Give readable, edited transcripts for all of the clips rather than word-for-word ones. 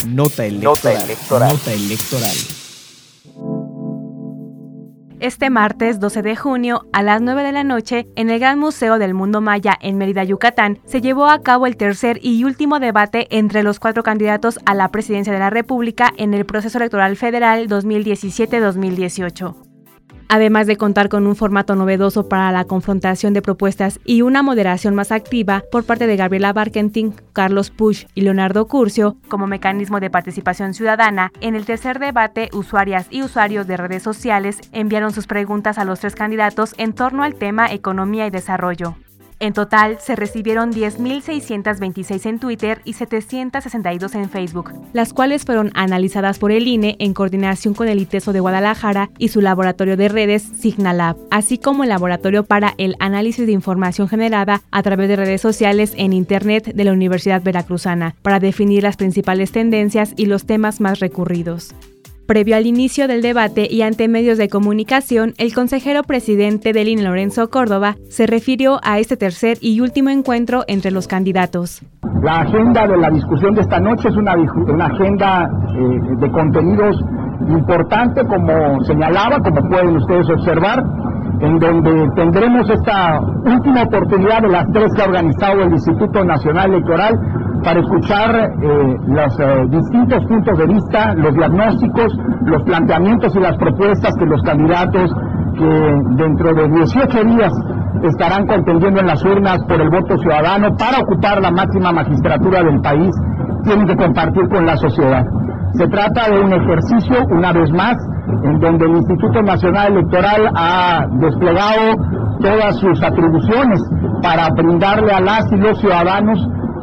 Nota electoral. Nota electoral. Este martes 12 de junio, a las 9 de la noche, en el Gran Museo del Mundo Maya en Mérida, Yucatán, se llevó a cabo el tercer y último debate entre los 4 candidatos a la presidencia de la República en el proceso electoral federal 2017-2018. Además de contar con un formato novedoso para la confrontación de propuestas y una moderación más activa por parte de Gabriela Barkentin, Carlos Puch y Leonardo Curcio, como mecanismo de participación ciudadana, en el tercer debate, usuarias y usuarios de redes sociales enviaron sus preguntas a los 3 candidatos en torno al tema economía y desarrollo. En total, se recibieron 10.626 en Twitter y 762 en Facebook, las cuales fueron analizadas por el INE en coordinación con el ITESO de Guadalajara y su laboratorio de redes Signalab, así como el laboratorio para el análisis de información generada a través de redes sociales en Internet de la Universidad Veracruzana, para definir las principales tendencias y los temas más recurridos. Previo al inicio del debate y ante medios de comunicación, el consejero presidente del INE, Lorenzo Córdoba, se refirió a este tercer y último encuentro entre los candidatos. La agenda de la discusión de esta noche es una agenda de contenidos importante, como señalaba, como pueden ustedes observar, en donde tendremos esta última oportunidad de las 3 que ha organizado el Instituto Nacional Electoral para escuchar los distintos puntos de vista, los diagnósticos, los planteamientos y las propuestas que los candidatos que dentro de 18 días estarán contendiendo en las urnas por el voto ciudadano para ocupar la máxima magistratura del país tienen que compartir con la sociedad. Se trata de un ejercicio, una vez más, en donde el Instituto Nacional Electoral ha desplegado todas sus atribuciones para brindarle a las y los ciudadanos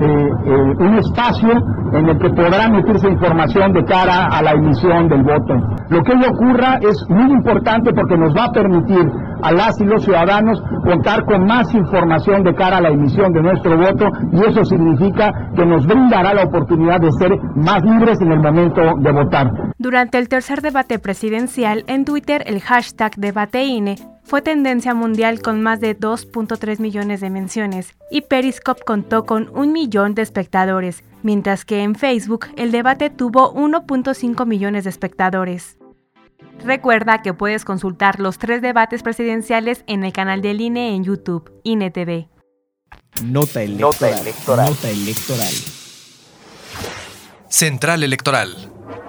un espacio en el que podrán emitirse información de cara a la emisión del voto. Lo que hoy ocurra es muy importante porque nos va a permitir a las y los ciudadanos contar con más información de cara a la emisión de nuestro voto, y eso significa que nos brindará la oportunidad de ser más libres en el momento de votar. Durante el tercer debate presidencial, en Twitter el hashtag DebateINE fue tendencia mundial con más de 2.3 millones de menciones, y Periscope contó con 1 millón de espectadores, mientras que en Facebook el debate tuvo 1.5 millones de espectadores. Recuerda que puedes consultar los 3 debates presidenciales en el canal del INE en YouTube, INE TV. Nota electoral. Nota electoral. Central Electoral.